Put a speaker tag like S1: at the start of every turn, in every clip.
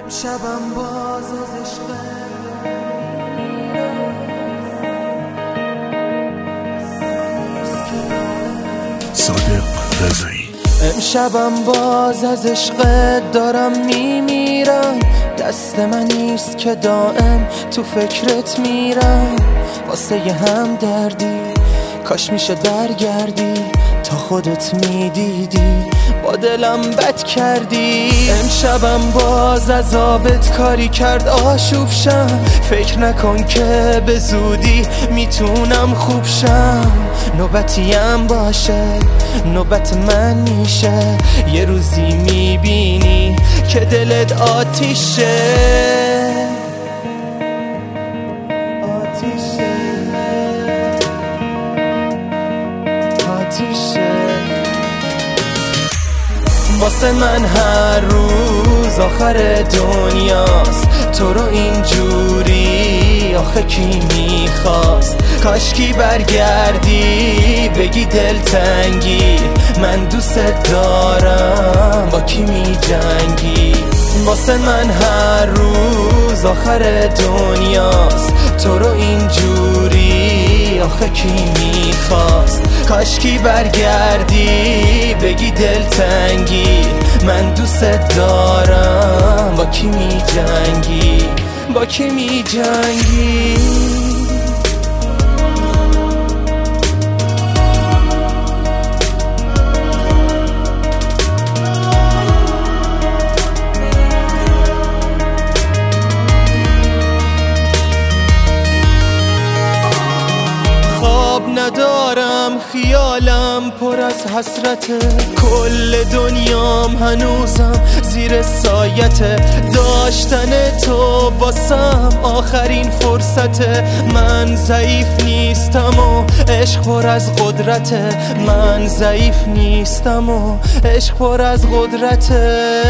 S1: شبم باز از عشق
S2: صادق رضایی.
S1: امشبم باز از عشقت دارم میمیرم، دست من نیست که دائم تو فکرت میرم. واسه یه هم دردی کاش میشه برگردی، تا خودت میدیدی با دلم بد کردی. امشبم باز از آبت کاری کرد آشوب شم، فکر نکن که به زودی میتونم خوب شم. نوبتیم باشه نوبت من میشه، یه روزی میبینی که دلت آتیشه. واسه من هر روز آخر دنیاست، تو رو اینجوری آخه کی میخواست؟ کاشکی برگردی بگی دلتنگی، من دوست دارم با کی میجنگی؟ واسه من هر روز آخر دنیاست، تو رو اینجوری آخه کی میخواست؟ کاشکی برگردی بگی دلتنگی، من دوست دارم با کی میجنگی؟ با کی میجنگی؟ ندارم خیالم پر از حسرته، کل دنیام هنوزم زیر سایته. داشتن تو باسم آخرین فرصته، من ضعیف نیستم و عشق پر از قدرته. من ضعیف نیستم و عشق پر از قدرته.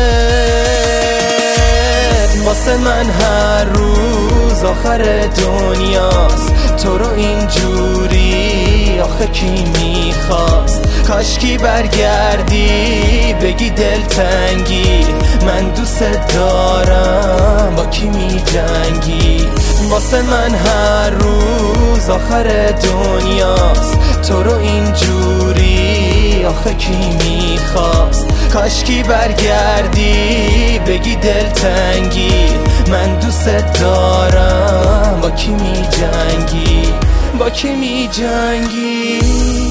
S1: واسه من هر روز آخر دنیاست، تو رو اینجوری آخه کی میخواست؟ کاشکی برگردی بگی دلتنگی، من دوست دارم با کی میجنگی؟ واسه من هر روز آخر دنیاست، تو رو اینجوری آخه کی میخواست؟ کاشکی برگردی بگی دلتنگی، من دوست دارم با کی میجنگی؟ با کی میجنگی؟